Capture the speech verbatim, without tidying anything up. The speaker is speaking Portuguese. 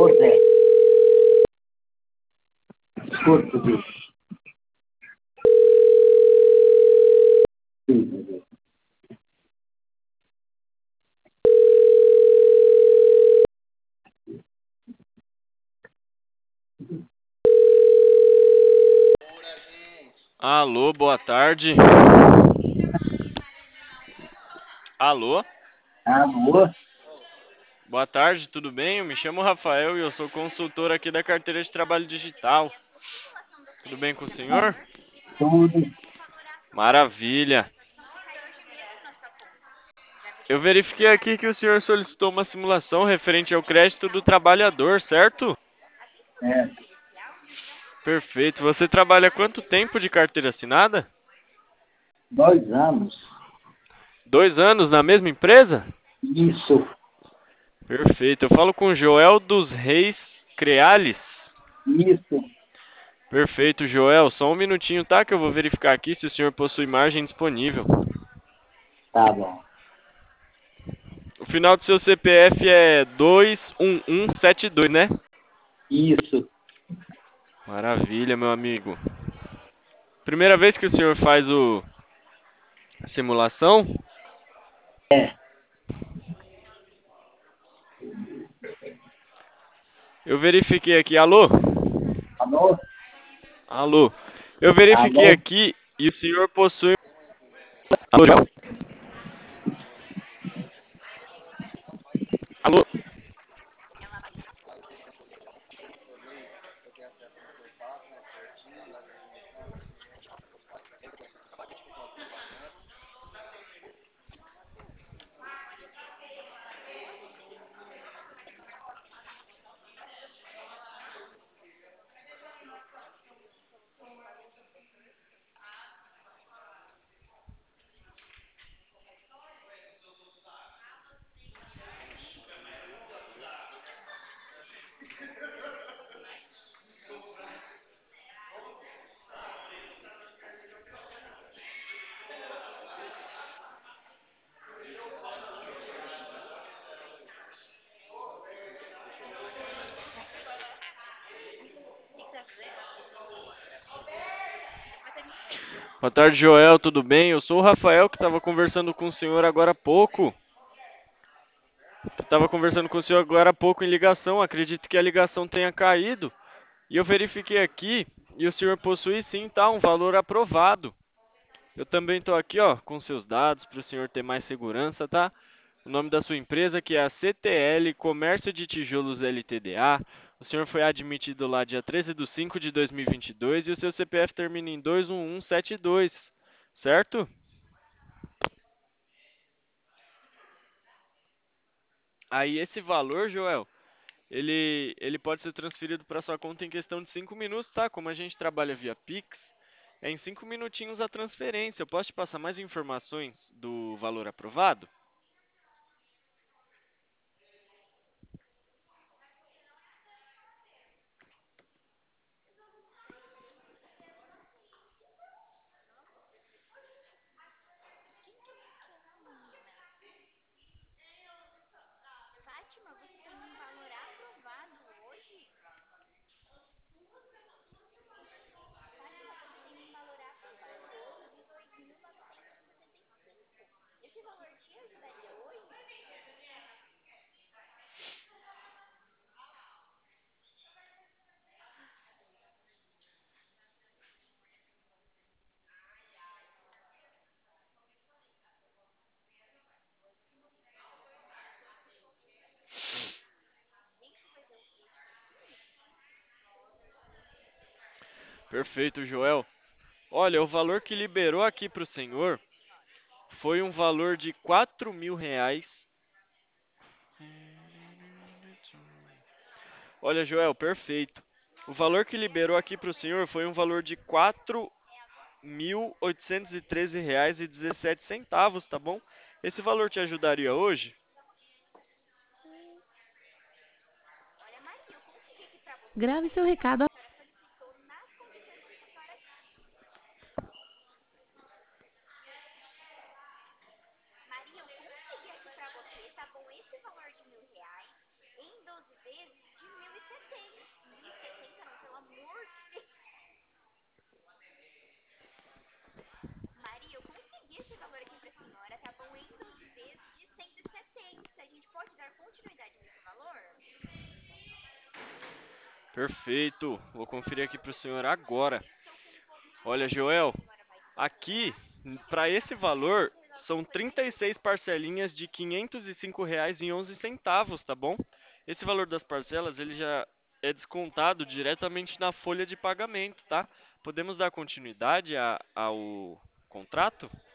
José. Português. Sim. Alô, boa tarde. Alô? Alô? Boa tarde, tudo bem? Eu me chamo Rafael e eu sou consultor aqui da carteira de trabalho digital. Tudo bem com o senhor? Tudo. Maravilha. Eu verifiquei aqui que o senhor solicitou uma simulação referente ao crédito do trabalhador, certo? É, Perfeito. Você trabalha quanto tempo de carteira assinada? dois anos. Dois anos na mesma empresa? Isso. Perfeito. Eu falo com Joel dos Reis Creales. Isso. Perfeito, Joel. Só um minutinho, tá? Que eu vou verificar aqui se o senhor possui margem disponível. Tá bom. O final do seu C P F é dois um um sete dois, né? Isso. Maravilha, meu amigo. Primeira vez que o senhor faz o a simulação? É. Eu verifiquei aqui. Alô? Alô? Alô? Eu verifiquei Alô? aqui e o senhor possui. Alô, Joel? Alô? Boa tarde, Joel. Tudo bem? Eu sou o Rafael que estava conversando com o senhor agora há pouco. Estava conversando com o senhor agora há pouco em ligação. Acredito que a ligação tenha caído. E eu verifiquei aqui e o senhor possui sim, tá? Um valor aprovado. Eu também estou aqui, ó, com seus dados para o senhor ter mais segurança, tá? O nome da sua empresa que é a C T L Comércio de Tijolos Ltda. O senhor foi admitido lá dia treze de cinco de dois mil e vinte e dois e o seu C P F termina em dois um um sete dois, certo? Aí esse valor, Joel, ele, ele pode ser transferido para sua conta em questão de cinco minutos, tá? Como a gente trabalha via Pix, é em cinco minutinhos a transferência. Eu posso te passar mais informações do valor aprovado? Perfeito, Joel. Olha, o valor que liberou aqui para o senhor foi um valor de quatro mil reais. Olha, Joel, perfeito. O valor que liberou aqui para o senhor foi um valor de quatro mil oitocentos e treze reais e dezessete centavos, tá bom? Esse valor te ajudaria hoje? Grave seu recado. Perfeito. Vou conferir aqui para o senhor agora. Olha, Joel, aqui, para esse valor, são trinta e seis parcelinhas de quinhentos e cinco reais e onze centavos, tá bom? Esse valor das parcelas, ele já é descontado diretamente na folha de pagamento, tá? Podemos dar continuidade a- ao contrato?